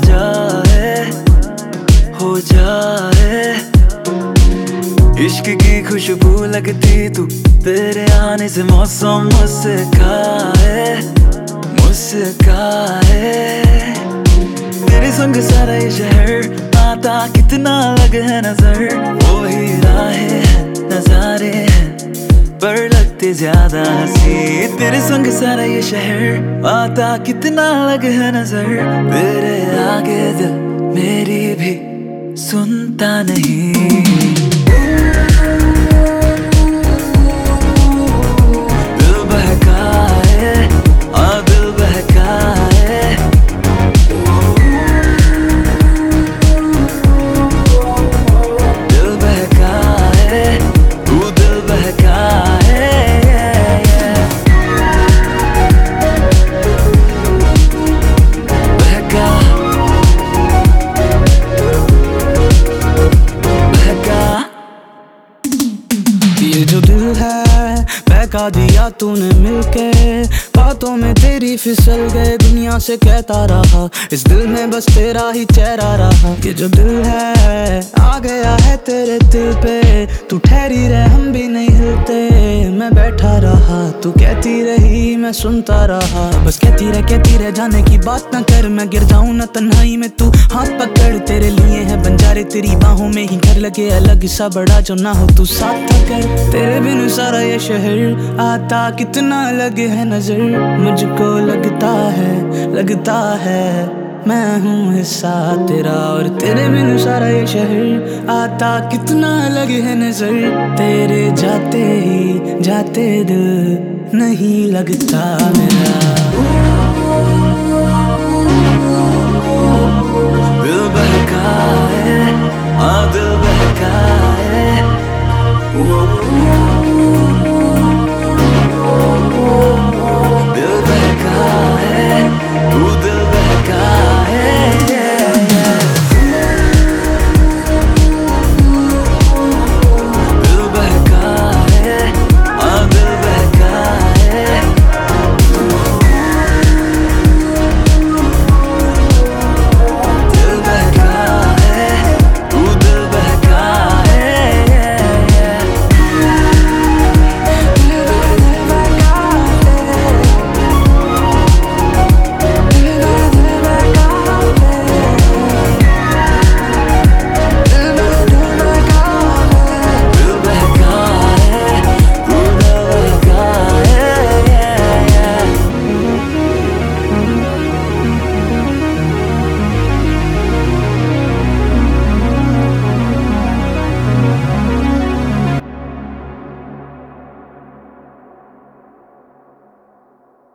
जाए, हो जाए। इश्क की खुशबू लगती तू, तेरे आने से मौसम मुस्काए, मुस्काए। तेरे संग सारा ये शहर आता कितना लगे है नजर, वो ही राहें नजारे हैं पर लगते ज्यादा हंसी। तेरे संग सारा ये शहर आता कितना लगे है नजर, तेरे आगे दिल मेरी भी सुनता नहीं। दिल बहकाए, हाँ दिल बहकाए। दिल बहकाए, तू दिल बहकाए। बहका, बहका। ये जो दिल है बहका दिया तूने मिलके, बातों में तेरी फिसल गए, दुनिया से कहता रहा इस दिल में बस तेरा ही चेहरा रहा। ये जो दिल है आ गया है तेरे दिल पे, तू ठहरी रहे हम भी नहीं हिलते। मैं बैठा रहा तू कहती रही मैं सुनता रहा, बस कहती रह जाने की बात ना कर। मैं गिर जाऊं ना तन्हाई में तू हाथ पकड़, तेरे लिए है बंजारे तेरी बाहों में ही घर लगे अलग सा बड़ा जो ना हो तू साथ कर। तेरे बिन सारा ये शहर आता कितना लगे है नजर, मुझको लगता है मैं हूँ हिस्सा तेरा। और तेरे बिन सारा ये शहर आता कितना लगे है नजर, तेरे जाते ही जाते दिल नहीं लगता मेरा।